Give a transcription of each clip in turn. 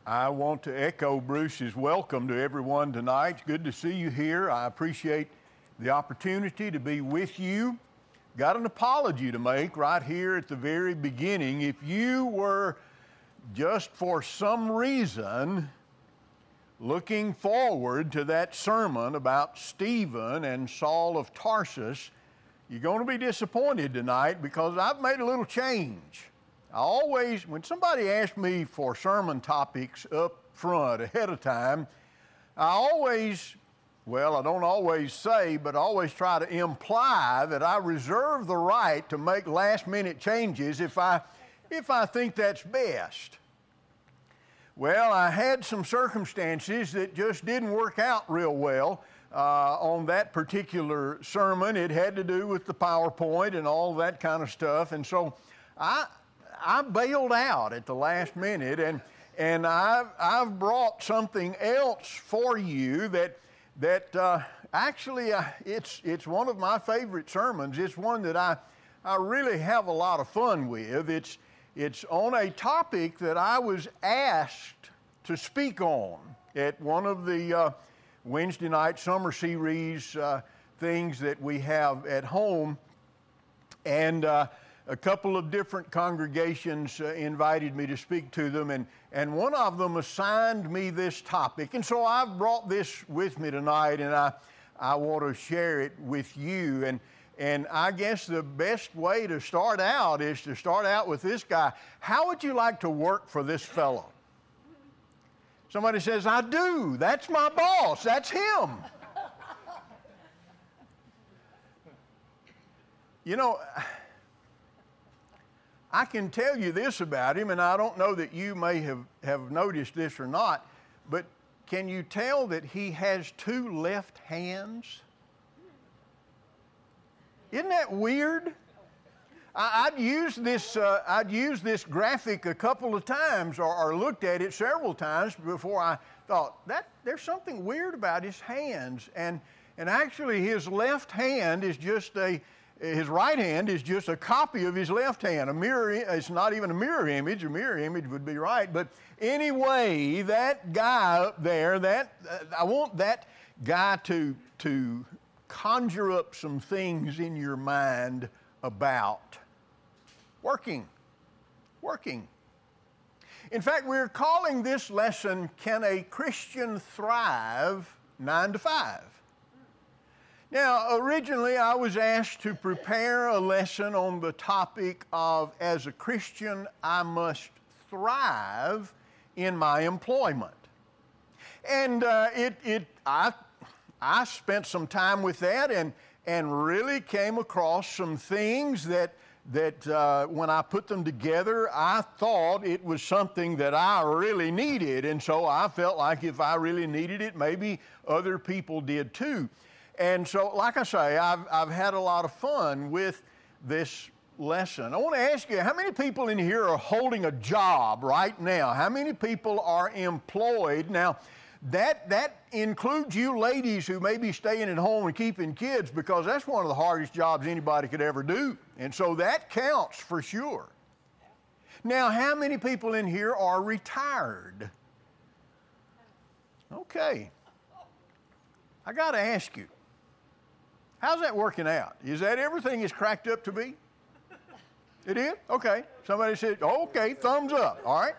I want to echo Bruce's welcome to everyone tonight. It's good to see you here. I appreciate the opportunity to be with you. Got an apology to make right here at the very beginning. If you were just for some reason looking forward to that sermon about Stephen and Saul of Tarsus, you're going to be disappointed tonight because I've made a little change. When somebody asks me for sermon topics up front ahead of time, I don't always say, but I always try to imply that I reserve the right to make last-minute changes if I think that's best. Well, I had some circumstances that just didn't work out real well on that particular sermon. It had to do with the PowerPoint and all that kind of stuff, and so I bailed out at the last minute, and I've brought something else for you that actually it's one of my favorite sermons. It's one that I really have a lot of fun with. It's on a topic that I was asked to speak on at one of the Wednesday night summer series things that we have at home, and a couple of different congregations invited me to speak to them, and one of them assigned me this topic. And so I've brought this with me tonight, and I want to share it with you. And I guess the best way to start out is to start out with this guy. How would you like to work for this fellow? Somebody says, I do. That's my boss. That's him. You know, I can tell you this about him, and I don't know that you may have noticed this or not, but can you tell that he has two left hands? Isn't that weird? I'd used this graphic a couple of times or looked at it several times before I thought that there's something weird about his hands, and actually his left hand is just his right hand is just a copy of his left hand. It's not even a mirror image. A mirror image would be right. But anyway, that guy up there, I want that guy to conjure up some things in your mind about working. In fact, we're calling this lesson, Can a Christian Thrive 9 to 5? Now, originally I was asked to prepare a lesson on the topic of, as a Christian, I must thrive in my employment. And I spent some time with that and really came across some things that when I put them together, I thought it was something that I really needed. And so I felt like if I really needed it, maybe other people did too. And so, like I say, I've had a lot of fun with this lesson. I want to ask you, how many people in here are holding a job right now? How many people are employed? Now, that includes you ladies who may be staying at home and keeping kids, because that's one of the hardest jobs anybody could ever do. And so that counts for sure. Now, how many people in here are retired? Okay. I got to ask you, how's that working out? Is that everything is cracked up to be? It is? Okay. Somebody said, okay, thumbs up. All right.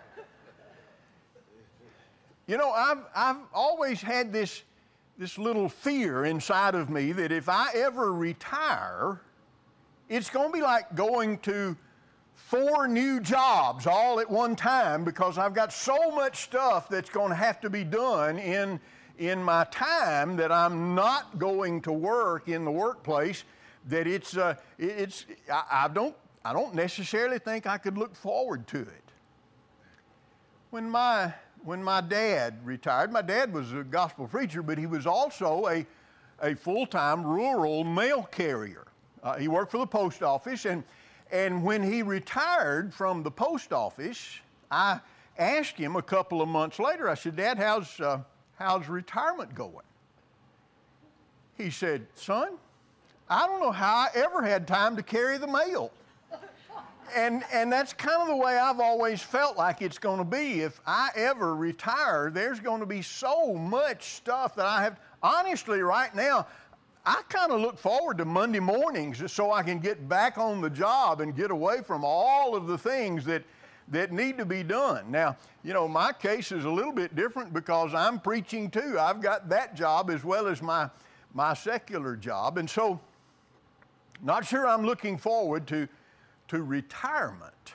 You know, I've always had this little fear inside of me that if I ever retire, it's going to be like going to 4 new jobs all at one time, because I've got so much stuff that's going to have to be done in my time that I'm not going to work in the workplace, that I don't necessarily think I could look forward to it. When my dad retired, my dad was a gospel preacher, but he was also a full-time rural mail carrier. He worked for the post office, and when he retired from the post office, I asked him a couple of months later, I said, Dad, how's retirement going? He said, son, I don't know how I ever had time to carry the mail. And that's kind of the way I've always felt like it's going to be. If I ever retire, there's going to be so much stuff that I have. Honestly, right now, I kind of look forward to Monday mornings just so I can get back on the job and get away from all of the things that need to be done. Now, you know, my case is a little bit different because I'm preaching too. I've got that job as well as my secular job. And so, not sure I'm looking forward to retirement.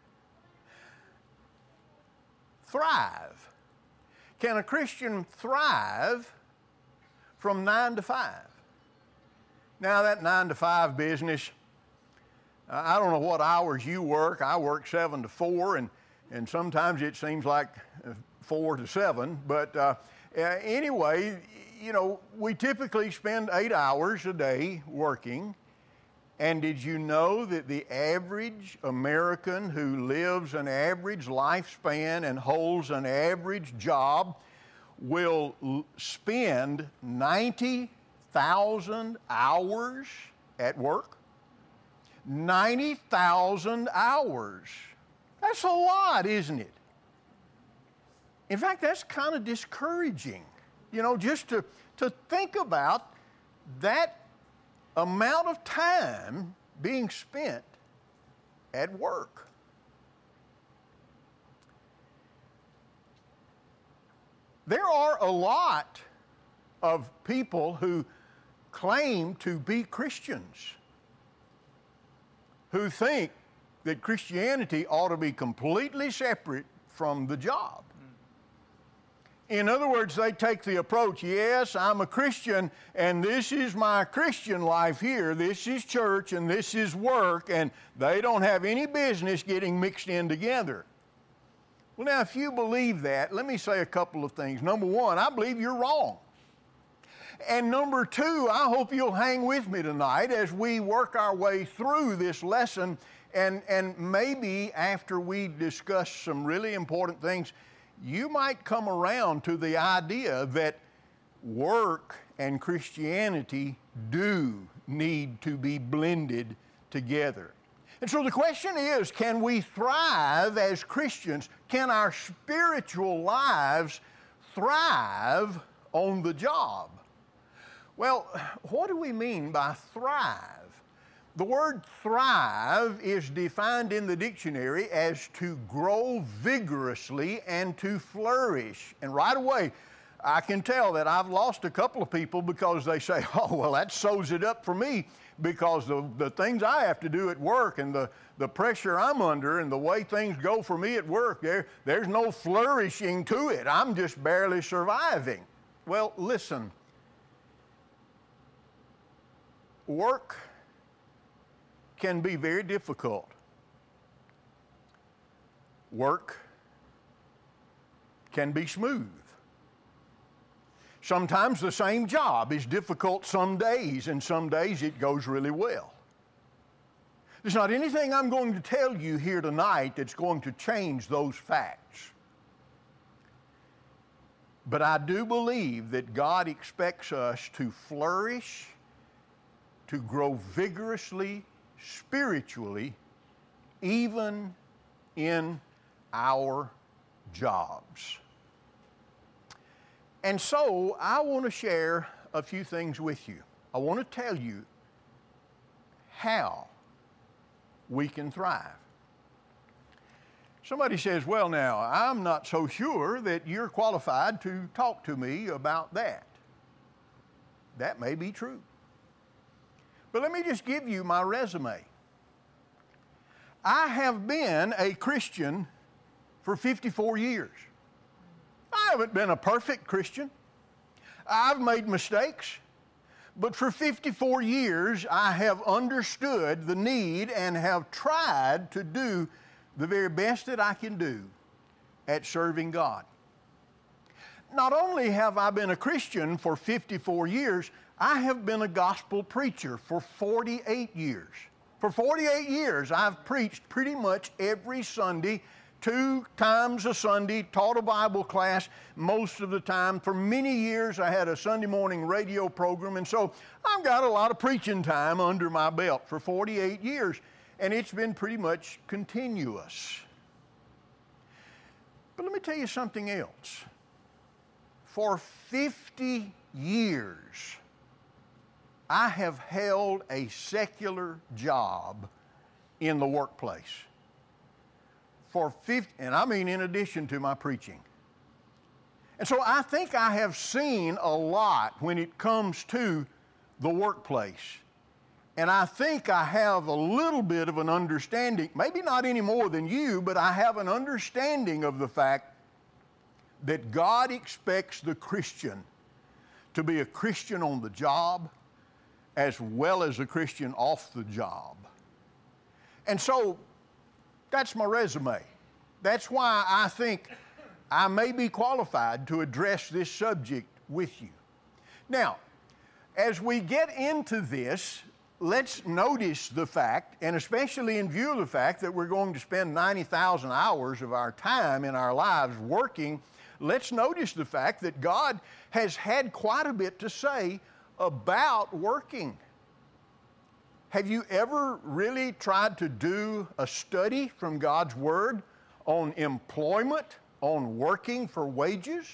Thrive. Can a Christian thrive from 9 to 5? Now, that 9 to 5 business, I don't know what hours you work. I work 7 to 4, and sometimes it seems like 4 to 7. But anyway, you know, we typically spend 8 hours a day working. And did you know that the average American who lives an average lifespan and holds an average job will spend 90,000 hours at work? 90,000 hours. That's a lot, isn't it? In fact, that's kind of discouraging, you know, just to think about that amount of time being spent at work. There are a lot of people who claim to be Christians who think that Christianity ought to be completely separate from the job. In other words, they take the approach, yes, I'm a Christian, and this is my Christian life here. This is church, and this is work, and they don't have any business getting mixed in together. Well, now, if you believe that, let me say a couple of things. Number one, I believe you're wrong. And number two, I hope you'll hang with me tonight as we work our way through this lesson, and maybe after we discuss some really important things, you might come around to the idea that work and Christianity do need to be blended together. And so the question is, can we thrive as Christians? Can our spiritual lives thrive on the job? Well, what do we mean by thrive? The word thrive is defined in the dictionary as to grow vigorously and to flourish. And right away, I can tell that I've lost a couple of people because they say, oh, well, that sews it up for me because the things I have to do at work and the pressure I'm under and the way things go for me at work, there's no flourishing to it. I'm just barely surviving. Well, listen, work can be very difficult. Work can be smooth. Sometimes the same job is difficult some days, and some days it goes really well. There's not anything I'm going to tell you here tonight that's going to change those facts. But I do believe that God expects us to flourish, to grow vigorously, spiritually, even in our jobs. And so I want to share a few things with you. I want to tell you how we can thrive. Somebody says, well, now, I'm not so sure that you're qualified to talk to me about that. That may be true. But let me just give you my resume. I have been a Christian for 54 years. I haven't been a perfect Christian. I've made mistakes. But for 54 years, I have understood the need and have tried to do the very best that I can do at serving God. Not only have I been a Christian for 54 years, I have been a gospel preacher for 48 years. For 48 years, I've preached pretty much every Sunday, 2 times a Sunday, taught a Bible class most of the time. For many years, I had a Sunday morning radio program, and so I've got a lot of preaching time under my belt for 48 years. and it's been pretty much continuous. But let me tell you something else. For 50 years, I have held a secular job in the workplace. And I mean in addition to my preaching. And so I think I have seen a lot when it comes to the workplace. And I think I have a little bit of an understanding, maybe not any more than you, but I have an understanding of the fact that God expects the Christian to be a Christian on the job as well as a Christian off the job. And so that's my resume. That's why I think I may be qualified to address this subject with you. Now, as we get into this, let's notice the fact, and especially in view of the fact that we're going to spend 90,000 hours of our time in our lives working, let's notice the fact that God has had quite a bit to say about working. Have you ever really tried to do a study from God's Word on employment, on working for wages?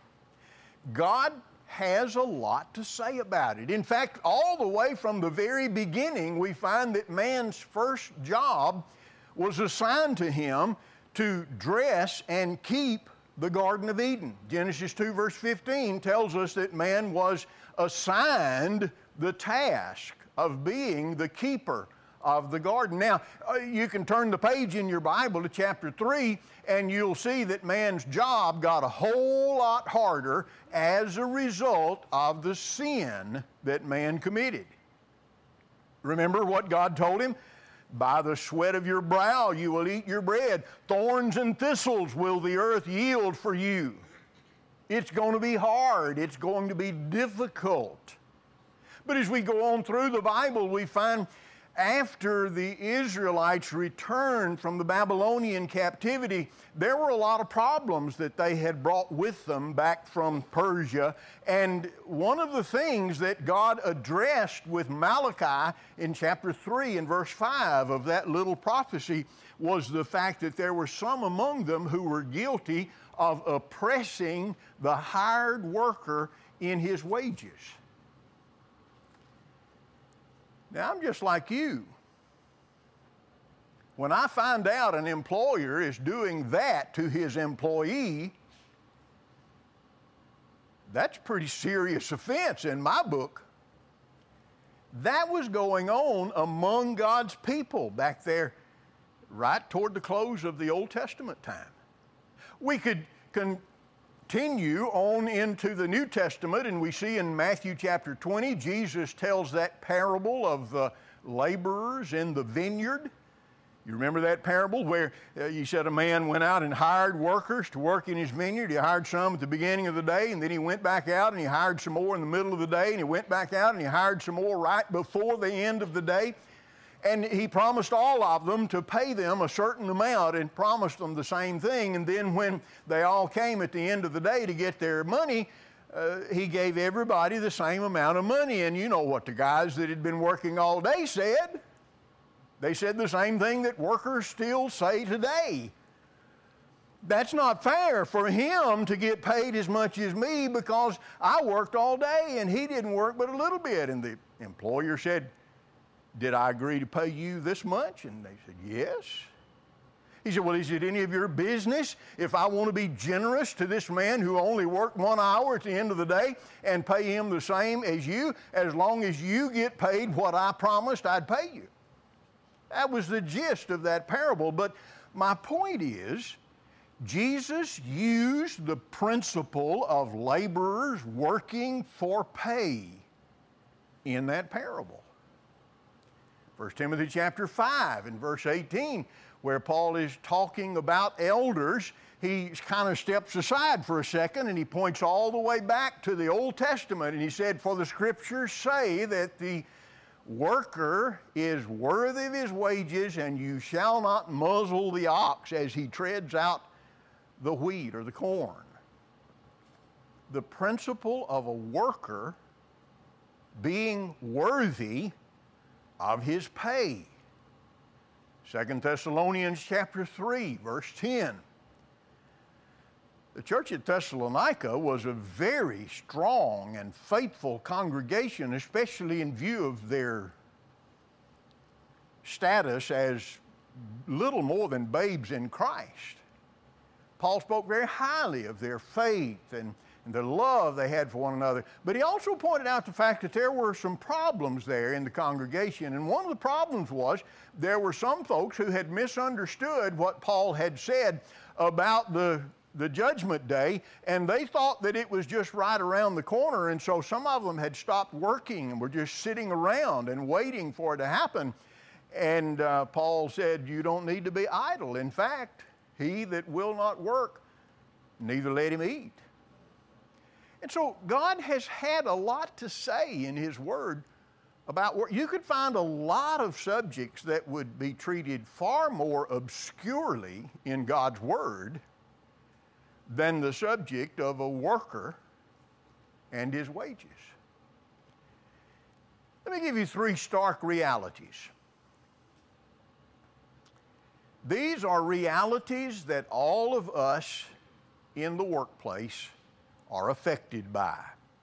God has a lot to say about it. In fact, all the way from the very beginning, we find that man's first job was assigned to him to dress and keep the Garden of Eden. Genesis 2 verse 15 tells us that man was assigned the task of being the keeper of the garden. Now, you can turn the page in your Bible to chapter 3, and you'll see that man's job got a whole lot harder as a result of the sin that man committed. Remember what God told him? By the sweat of your brow you will eat your bread. Thorns and thistles will the earth yield for you. It's going to be hard. It's going to be difficult. But as we go on through the Bible, we find after the Israelites returned from the Babylonian captivity, there were a lot of problems that they had brought with them back from Persia. And one of the things that God addressed with Malachi in chapter 3 and verse 5 of that little prophecy was the fact that there were some among them who were guilty of oppressing the hired worker in his wages. Now, I'm just like you. When I find out an employer is doing that to his employee, that's a pretty serious offense in my book. That was going on among God's people back there right toward the close of the Old Testament time. We could continue on into the New Testament, and we see in Matthew chapter 20, Jesus tells that parable of the laborers in the vineyard. You remember that parable where you said a man went out and hired workers to work in his vineyard. He hired some at the beginning of the day, and then he went back out and he hired some more in the middle of the day, and he went back out and he hired some more right before the end of the day. And he promised all of them to pay them a certain amount and promised them the same thing. And then when they all came at the end of the day to get their money, he gave everybody the same amount of money. And you know what the guys that had been working all day said. They said the same thing that workers still say today. That's not fair for him to get paid as much as me because I worked all day and he didn't work but a little bit. And the employer said, "Did I agree to pay you this much?" And they said, "Yes." He said, "Well, is it any of your business if I want to be generous to this man who only worked 1 hour at the end of the day and pay him the same as you, as long as you get paid what I promised I'd pay you?" That was the gist of that parable. But my point is, Jesus used the principle of laborers working for pay in that parable. 1 Timothy chapter 5 and verse 18, where Paul is talking about elders, he kind of steps aside for a second and he points all the way back to the Old Testament, and he said, "For the scriptures say that the worker is worthy of his wages, and you shall not muzzle the ox as he treads out the wheat or the corn." The principle of a worker being worthy of his pay. 2 Thessalonians chapter 3, verse 10. The church at Thessalonica was a very strong and faithful congregation, especially in view of their status as little more than babes in Christ. Paul spoke very highly of their faith and the love they had for one another. But he also pointed out the fact that there were some problems there in the congregation. And one of the problems was there were some folks who had misunderstood what Paul had said about the judgment day, and they thought that it was just right around the corner, and so some of them had stopped working and were just sitting around and waiting for it to happen. And Paul said, you don't need to be idle. In fact, he that will not work, neither let him eat. And so God has had a lot to say in His Word about work. You could find a lot of subjects that would be treated far more obscurely in God's Word than the subject of a worker and his wages. Let me give you 3 stark realities. These are realities that all of us in the workplace are affected by.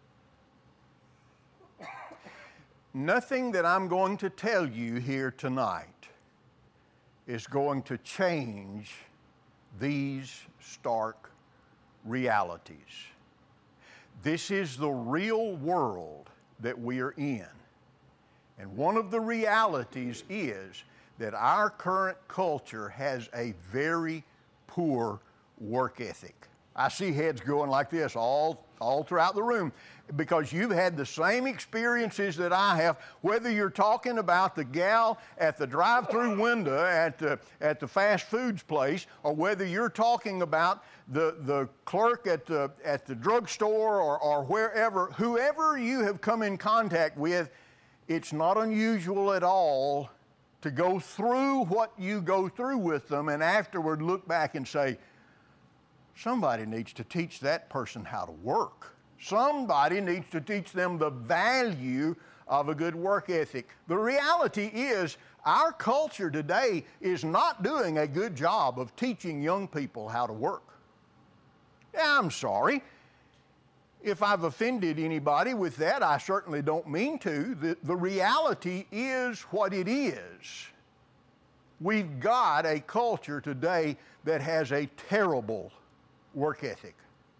Nothing that I'm going to tell you here tonight is going to change these stark realities. This is the real world that we are in. And one of the realities is that our current culture has a very poor work ethic. I see heads going like this all throughout the room because you've had the same experiences that I have, whether you're talking about the gal at the drive-through window at the fast foods place, or whether you're talking about the clerk at the drugstore or wherever, whoever you have come in contact with. It's not unusual at all to go through what you go through with them and afterward look back and say, somebody needs to teach that person how to work. Somebody needs to teach them the value of a good work ethic. The reality is our culture today is not doing a good job of teaching young people how to work. Yeah, I'm sorry. If I've offended anybody with that, I certainly don't mean to. The reality is what it is. We've got a culture today that has a terrible work ethic.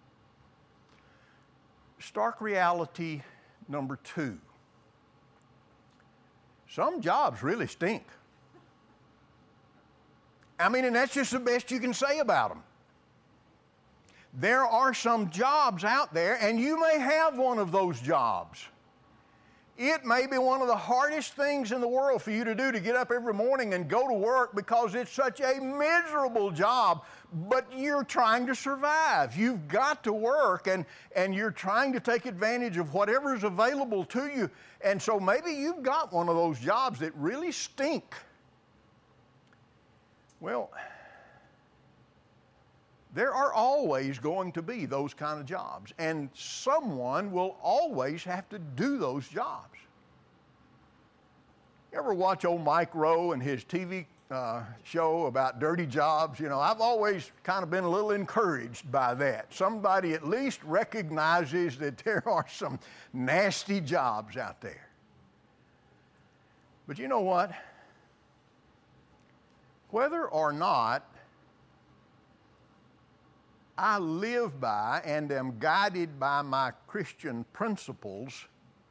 Stark reality number 2. Some jobs really stink. I mean, and that's just the best you can say about them. There are some jobs out there, and you may have one of those jobs. It may be one of the hardest things in the world for you to do, to get up every morning and go to work, because it's such a miserable job, but you're trying to survive. You've got to work, and you're trying to take advantage of whatever's available to you. And so maybe you've got one of those jobs that really stink. Well, there are always going to be those kind of jobs, and someone will always have to do those jobs. You ever watch old Mike Rowe and his TV show about dirty jobs? You know, I've always kind of been a little encouraged by that. Somebody at least recognizes that there are some nasty jobs out there. But you know what? Whether or not I live by and am guided by my Christian principles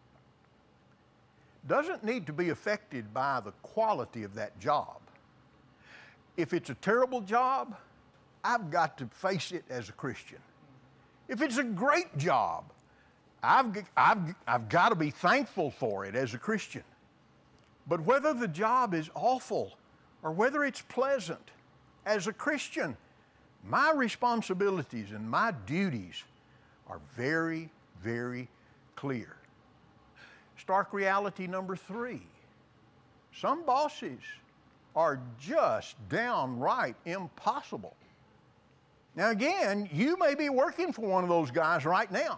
doesn't need to be affected by the quality of that job. If it's a terrible job, I've got to face it as a Christian. If it's a great job, I've got to be thankful for it as a Christian. But whether the job is awful or whether it's pleasant, as a Christian, my responsibilities and my duties are very, very clear. Stark reality number 3. Some bosses are just downright impossible. Now again, you may be working for one of those guys right now.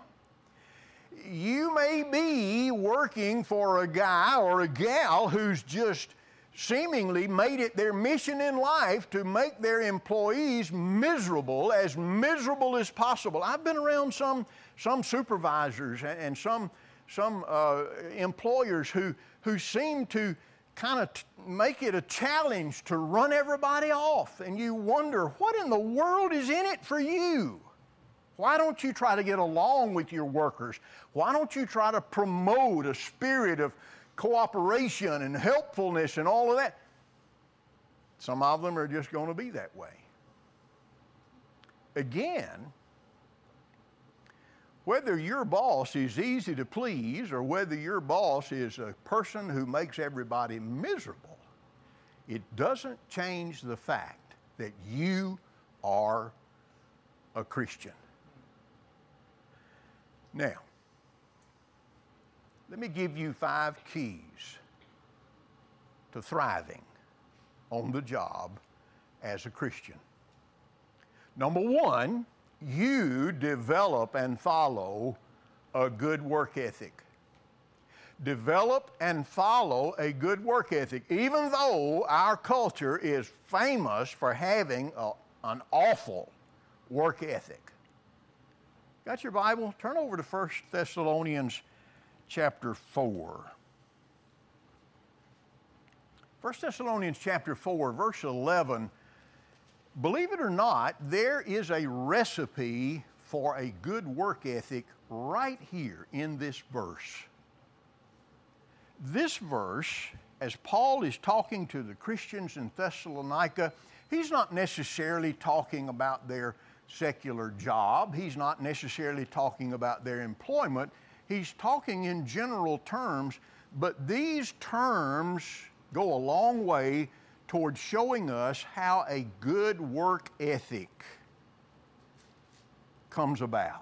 You may be working for a guy or a gal who's just seemingly made it their mission in life to make their employees miserable as possible. I've been around some supervisors and some employers who seem to kind of make it a challenge to run everybody off. And you wonder, what in the world is in it for you? Why don't you try to get along with your workers? Why don't you try to promote a spirit of cooperation and helpfulness and all of that? Some of them are just going to be that way. Again, whether your boss is easy to please or whether your boss is a person who makes everybody miserable, it doesn't change the fact that you are a Christian. Now, let me give you 5 keys to thriving on the job as a Christian. Number 1, you develop and follow a good work ethic. Develop and follow a good work ethic, even though our culture is famous for having an awful work ethic. Got your Bible? Turn over to 1 Thessalonians chapter 4. 1 Thessalonians chapter 4, verse 11. Believe it or not, there is a recipe for a good work ethic right here in this verse. This verse, as Paul is talking to the Christians in Thessalonica, he's not necessarily talking about their secular job. He's not necessarily talking about their employment. He's talking in general terms, but these terms go a long way toward showing us how a good work ethic comes about.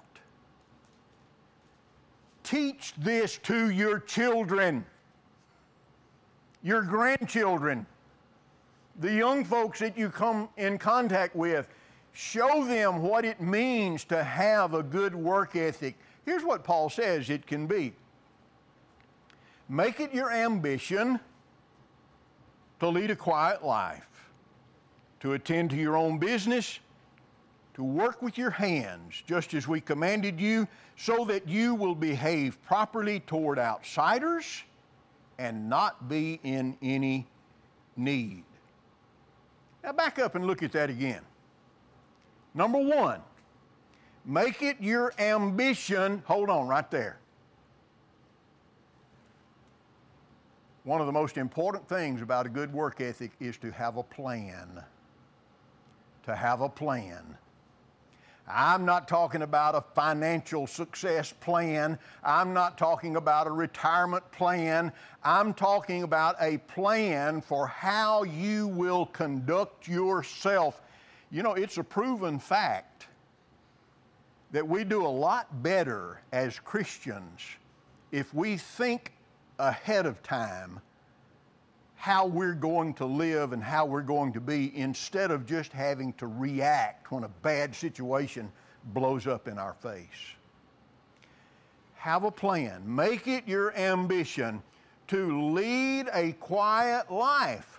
Teach this to your children, your grandchildren, the young folks that you come in contact with. Show them what it means to have a good work ethic. Here's what Paul says it can be. Make it your ambition to lead a quiet life, to attend to your own business, to work with your hands, just as we commanded you, so that you will behave properly toward outsiders and not be in any need. Now back up and look at that again. Number 1, make it your ambition. Hold on right there. One of the most important things about a good work ethic is to have a plan. To have a plan. I'm not talking about a financial success plan. I'm not talking about a retirement plan. I'm talking about a plan for how you will conduct yourself. You know, it's a proven fact that we do a lot better as Christians if we think ahead of time how we're going to live and how we're going to be, instead of just having to react when a bad situation blows up in our face. Have a plan. Make it your ambition to lead a quiet life.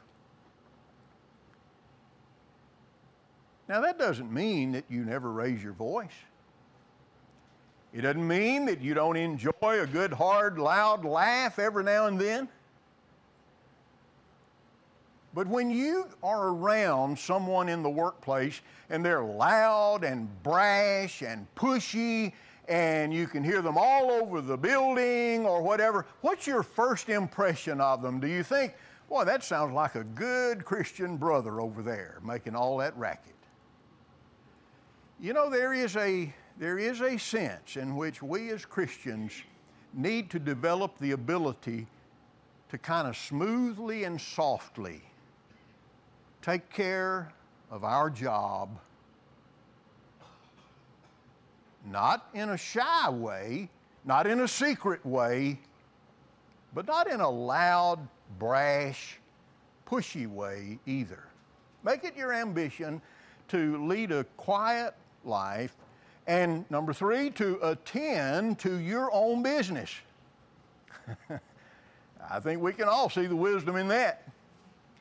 Now, that doesn't mean that you never raise your voice. It doesn't mean that you don't enjoy a good, hard, loud laugh every now and then. But when you are around someone in the workplace and they're loud and brash and pushy and you can hear them all over the building or whatever, what's your first impression of them? Do you think, boy, that sounds like a good Christian brother over there making all that racket? You know, there is a sense in which we as Christians need to develop the ability to kind of smoothly and softly take care of our job, not in a shy way, not in a secret way, but not in a loud, brash, pushy way either. Make it your ambition to lead a quiet life, and number 3, to attend to your own business. I think we can all see the wisdom in that.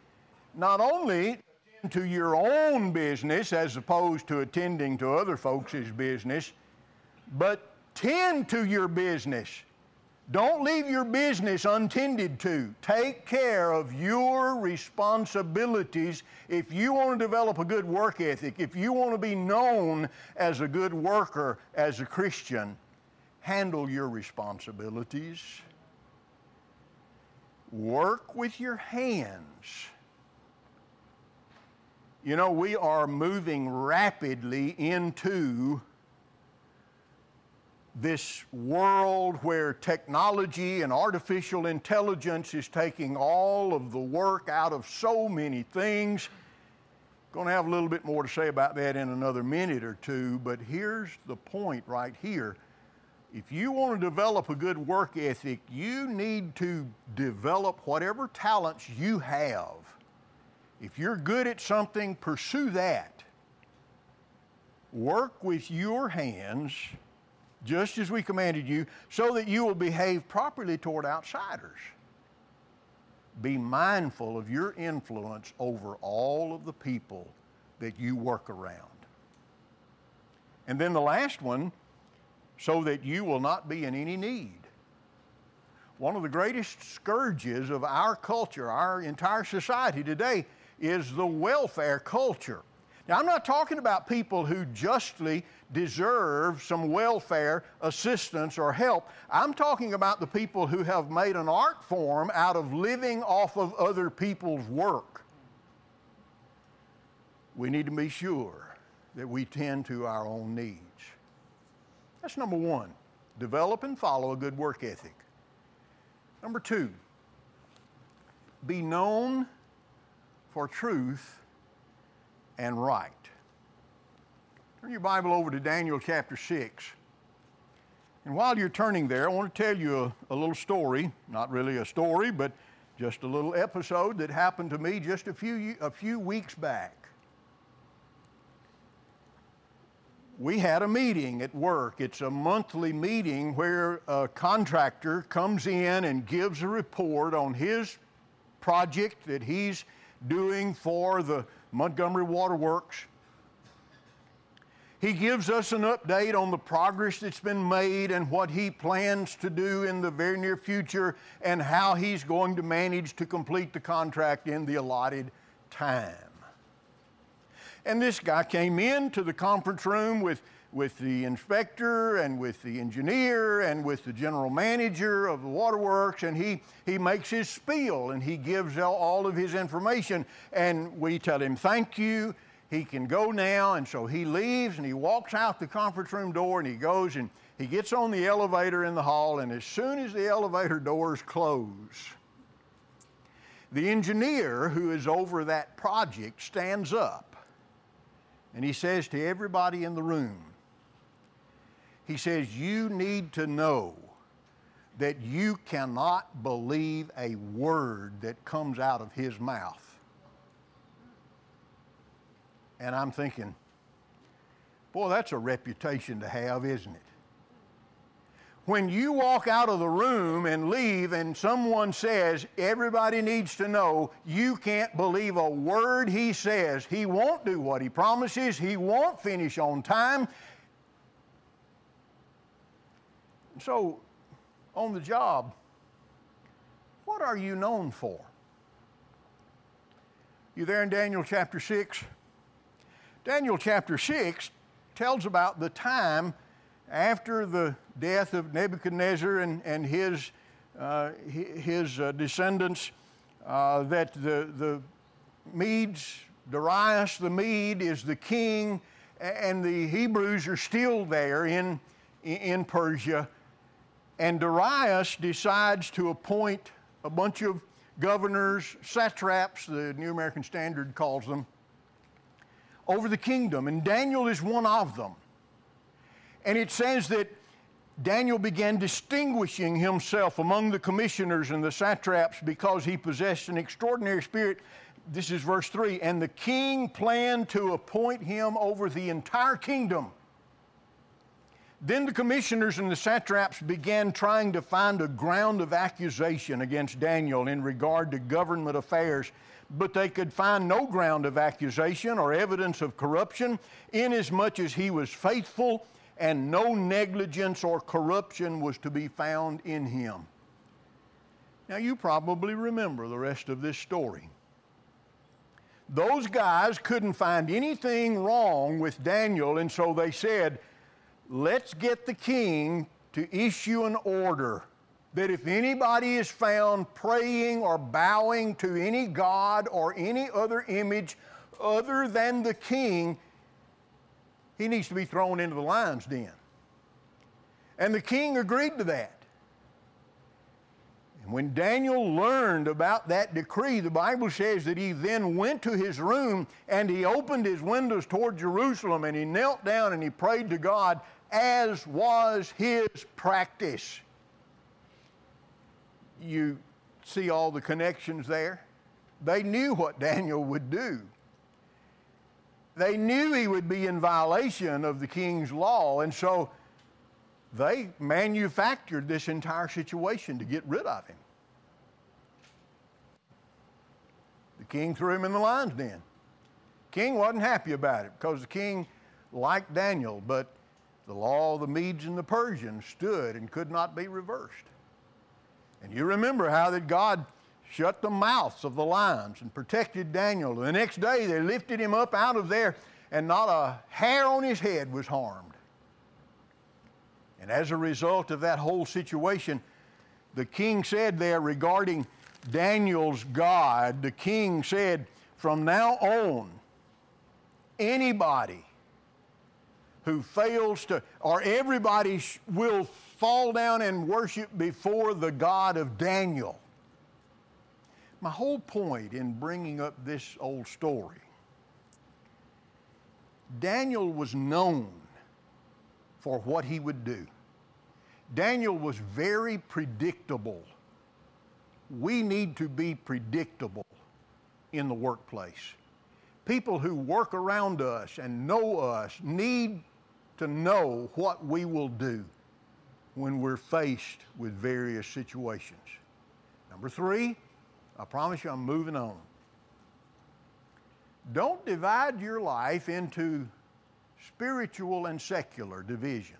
not only attend to your own business as opposed to attending to other folks' business, but tend to your business. Don't leave your business untended to. Take care of your responsibilities if you want to develop a good work ethic, if you want to be known as a good worker, as a Christian. Handle your responsibilities. Work with your hands. You know, we are moving rapidly into this world where technology and artificial intelligence is taking all of the work out of so many things. Going to have a little bit more to say about that in another minute or two, but here's the point right here. If you want to develop a good work ethic, you need to develop whatever talents you have. If you're good at something, pursue that. Work with your hands just as we commanded you, so that you will behave properly toward outsiders. Be mindful of your influence over all of the people that you work around. And then the last one, so that you will not be in any need. One of the greatest scourges of our culture, our entire society today, is the welfare culture. Now, I'm not talking about people who justly deserve some welfare assistance or help. I'm talking about the people who have made an art form out of living off of other people's work. We need to be sure that we tend to our own needs. That's number one. Develop and follow a good work ethic. Number two, be known for truth and right. Turn your Bible over to Daniel chapter 6. And while you're turning there, I want to tell you a little story, not really a story, but just a little episode that happened to me just a few weeks back. We had a meeting at work. It's a monthly meeting where a contractor comes in and gives a report on his project that he's doing for the Montgomery Water Works. He gives us an update on the progress that's been made and what he plans to do in the very near future and how he's going to manage to complete the contract in the allotted time. And this guy came into the conference room with the inspector and with the engineer and with the general manager of the waterworks, and he makes his spiel and he gives all of his information, and we tell him thank you, he can go now. And so he leaves and he walks out the conference room door and he goes and he gets on the elevator in the hall, and as soon as the elevator doors close, the engineer who is over that project stands up and he says to everybody in the room, he says, you need to know that you cannot believe a word that comes out of his mouth. And I'm thinking, boy, that's a reputation to have, isn't it? When you walk out of the room and leave and someone says, everybody needs to know, you can't believe a word he says. He won't do what he promises. He won't finish on time. So, on the job, what are you known for? You there in Daniel chapter 6? Daniel chapter 6 tells about the time after the death of Nebuchadnezzar and his descendants, that the Medes, Darius the Mede is the king, and the Hebrews are still there in Persia. And Darius decides to appoint a bunch of governors, satraps, the New American Standard calls them, over the kingdom, and Daniel is one of them. And it says that Daniel began distinguishing himself among the commissioners and the satraps because he possessed an extraordinary spirit. This is verse 3. And the king planned to appoint him over the entire kingdom. Then the commissioners and the satraps began trying to find a ground of accusation against Daniel in regard to government affairs, but they could find no ground of accusation or evidence of corruption, inasmuch as he was faithful and no negligence or corruption was to be found in him. Now, you probably remember the rest of this story. Those guys couldn't find anything wrong with Daniel, and so they said, let's get the king to issue an order that if anybody is found praying or bowing to any god or any other image other than the king, he needs to be thrown into the lion's den. And the king agreed to that. And when Daniel learned about that decree, the Bible says that he then went to his room and he opened his windows toward Jerusalem and he knelt down and he prayed to God, as was his practice. You see all the connections there? They knew what Daniel would do. They knew he would be in violation of the king's law, and so they manufactured this entire situation to get rid of him. The king threw him in the lion's den. King wasn't happy about it because the king liked Daniel, but the law of the Medes and the Persians stood and could not be reversed. And you remember how that God shut the mouths of the lions and protected Daniel. The next day they lifted him up out of there and not a hair on his head was harmed. And as a result of that whole situation, the king said there regarding Daniel's God, the king said, from now on, anybody who fails to, or everybody will fall down and worship before the God of Daniel. My whole point in bringing up this old story, Daniel was known for what he would do. Daniel was very predictable. We need to be predictable in the workplace. People who work around us and know us need to know what we will do when we're faced with various situations. Number 3, I promise you I'm moving on. Don't divide your life into spiritual and secular divisions.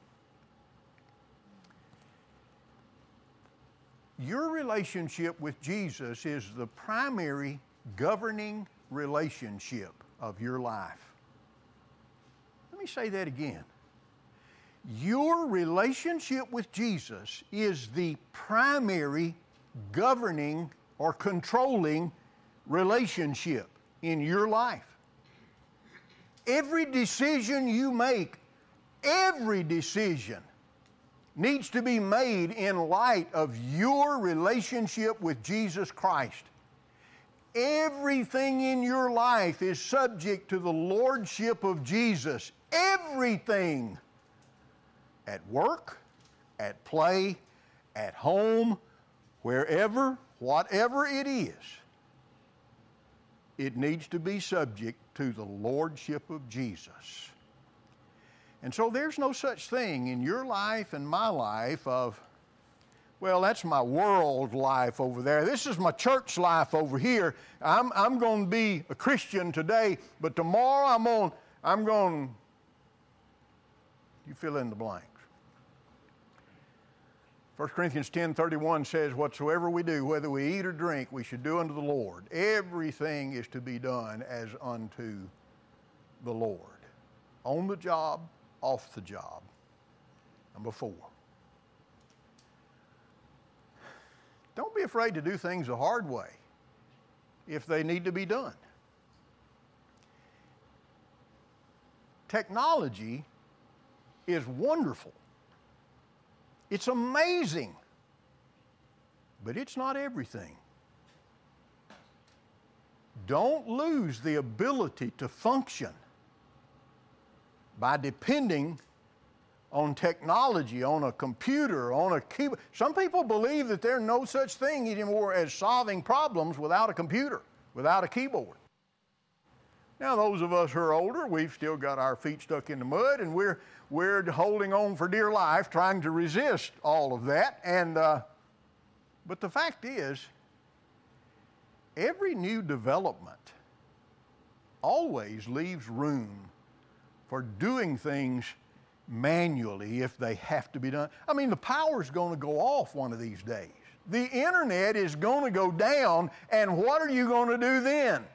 Your relationship with Jesus is the primary governing relationship of your life. Let me say that again. Your relationship with Jesus is the primary governing or controlling relationship in your life. Every decision you make, every decision needs to be made in light of your relationship with Jesus Christ. Everything in your life is subject to the lordship of Jesus. Everything. At work, at play, at home, wherever, whatever it is, it needs to be subject to the lordship of Jesus. And so there's no such thing in your life and my life of, well, that's my world life over there. This is my church life over here. I'm going to be a Christian today, but tomorrow I'm going, you fill in the blanks. 1 Corinthians 10:31 says, whatsoever we do, whether we eat or drink, we should do unto the Lord. Everything is to be done as unto the Lord. On the job, off the job. Number 4. Don't be afraid to do things the hard way if they need to be done. Technology is wonderful. It's amazing, but it's not everything. Don't lose the ability to function by depending on technology, on a computer, on a keyboard. Some people believe that there's no such thing anymore as solving problems without a computer, without a keyboard. Now, those of us who are older, we've still got our feet stuck in the mud, and we're holding on for dear life, trying to resist all of that. But the fact is, every new development always leaves room for doing things manually if they have to be done. I mean, the power's going to go off one of these days. The internet is going to go down, and what are you going to do then?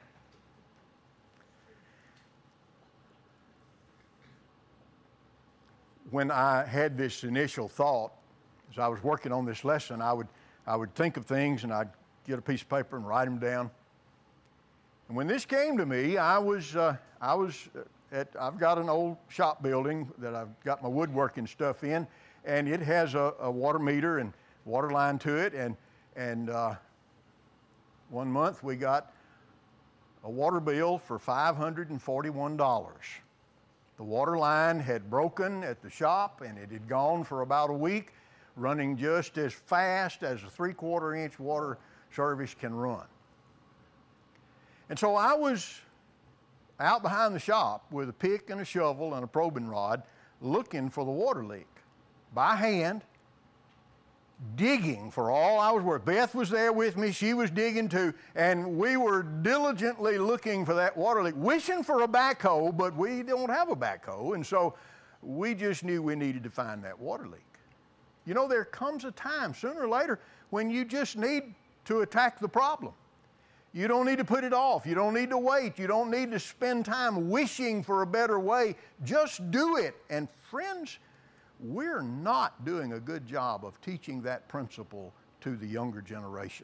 When I had this initial thought, as I was working on this lesson, I would think of things, and I'd get a piece of paper and write them down. And when this came to me, I've got an old shop building that I've got my woodworking stuff in, and it has a water meter and water line to it. And one month we got a water bill for $541. The water line had broken at the shop, and it had gone for about a week, running just as fast as a 3/4 inch water service can run. And so I was out behind the shop with a pick and a shovel and a probing rod looking for the water leak by hand, digging for all I was worth. Beth was there with me. She was digging too. And we were diligently looking for that water leak, wishing for a backhoe, but we don't have a backhoe. And so we just knew we needed to find that water leak. You know, there comes a time, sooner or later, when you just need to attack the problem. You don't need to put it off. You don't need to wait. You don't need to spend time wishing for a better way. Just do it. And friends, we're not doing a good job of teaching that principle to the younger generation.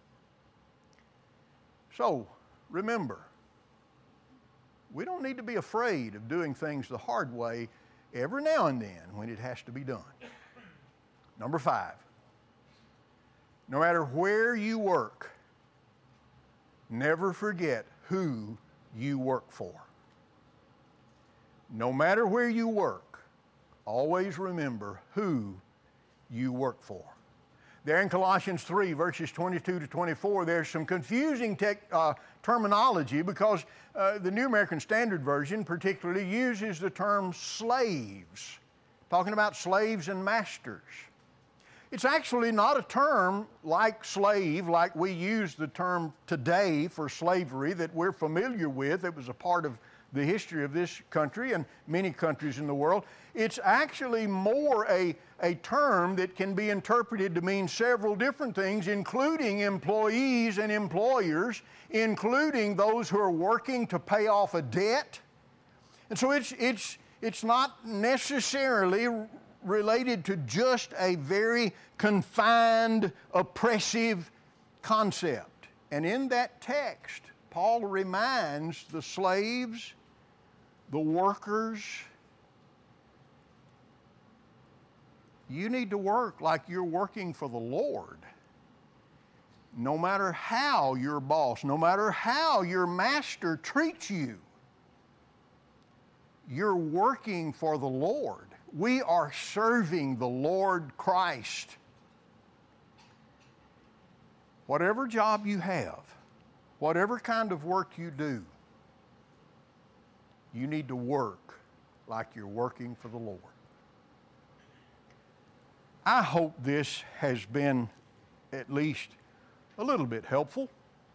So, remember, we don't need to be afraid of doing things the hard way every now and then when it has to be done. Number 5, no matter where you work, never forget who you work for. No matter where you work, always remember who you work for. There in Colossians 3, verses 22 to 24, there's some confusing terminology because the New American Standard Version particularly uses the term slaves, talking about slaves and masters. It's actually not a term like slave, like we use the term today for slavery that we're familiar with. It was a part of the history of this country and many countries in the world. It's actually more a term that can be interpreted to mean several different things, including employees and employers, including those who are working to pay off a debt. And so it's not necessarily related to just a very confined, oppressive concept. And in that text, Paul reminds the slaves, the workers, you need to work like you're working for the Lord. No matter how your boss, no matter how your master treats you, you're working for the Lord. We are serving the Lord Christ. Whatever job you have, whatever kind of work you do, you need to work like you're working for the Lord. I hope this has been at least a little bit helpful.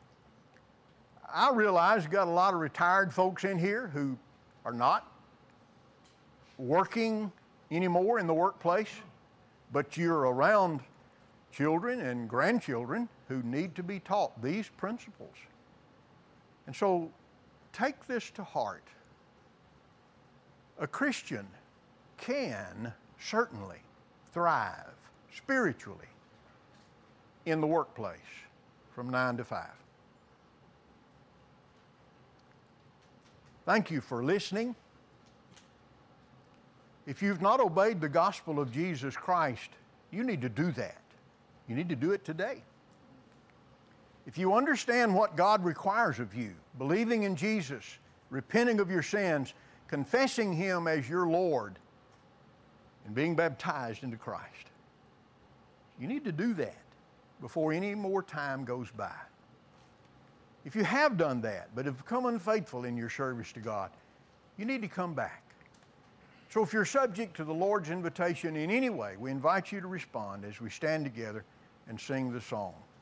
I realize you've got a lot of retired folks in here who are not working anymore in the workplace, but you're around children and grandchildren who need to be taught these principles. And so take this to heart. A Christian can certainly thrive spiritually in the workplace from 9 to 5. Thank you for listening. If you've not obeyed the gospel of Jesus Christ, you need to do that. You need to do it today. If you understand what God requires of you, believing in Jesus, repenting of your sins, confessing Him as your Lord, and being baptized into Christ, you need to do that before any more time goes by. If you have done that, but have become unfaithful in your service to God, you need to come back. So if you're subject to the Lord's invitation in any way, we invite you to respond as we stand together and sing the song.